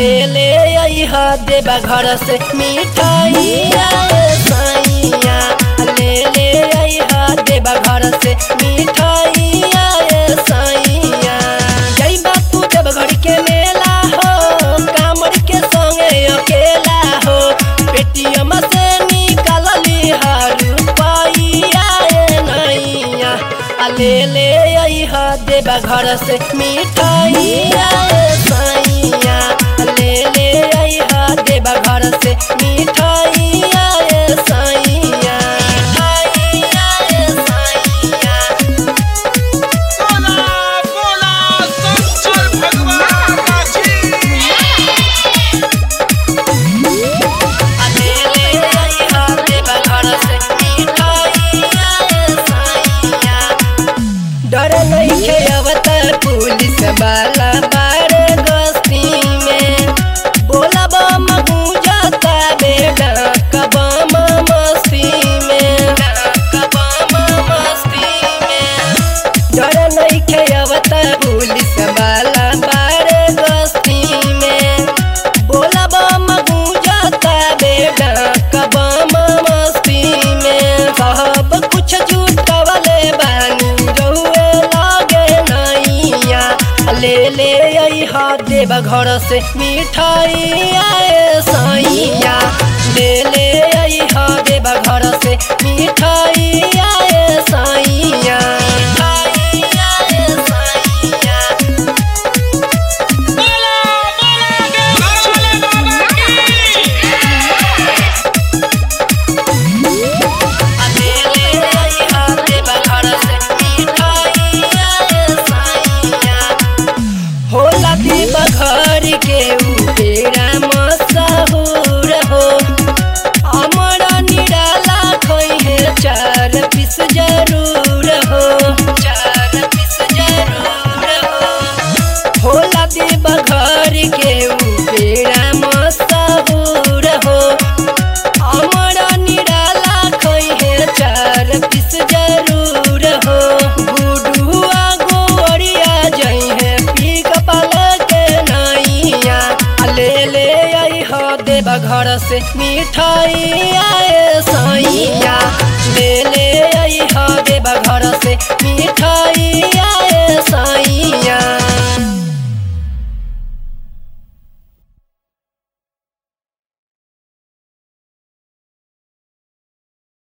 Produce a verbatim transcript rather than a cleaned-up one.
ले ले अइहा देबा घर से मिठाइया साइया ले ले अइहा देबा घर से मिठाइया साइया जइबा तू जब घर के मेला हो कामर के संगे अकेला हो पेटीएम से निकाल लिहा रुपइया नैया ले ले अइहा देबा घर से मिठाइया साइया ले ले अइहा देबा घर से मिठाइया साइया मिठाइया साइया बोला बोला शंकर भगवान की ले ले अइहा देबा घर से मिठाइया साइया डर नइखे अवतार पुलिस वाला बारे गस्ती में बोला बम गूंजता बेटा कबम मस्ती में कबम मस्ती में डर नइखे अवतार पुलिस वाला बारे गस्ती में बोला बम गूंजता बेटा कबम मस्ती में सब कुछ जुटवले बानी रहुए लागे नैया ले ले अइहा देबा घर से मिठाइया साइया ले ले अइहा देबा घर से मिठाइया साइया मिठाइया साइया बोला बोला भोले बाबा की ले ले अइहा देबा घर से मिठाइया साइया होला देबा घर के उपेरा मशहूर हो हमरा निराला खइहे चार पीस जरूर हो चार पीस जरूर हो होला देबा घर के उपेरा मशहूर हो हमरा निराला खइहे चार पीस जरूर हो गुडुआ गोरिया जइहे पी कपाल के नैया ले ले अइहा देबा घर से मिठाइया साइया ले ले अइहा देबा घर से मिठाइया साइया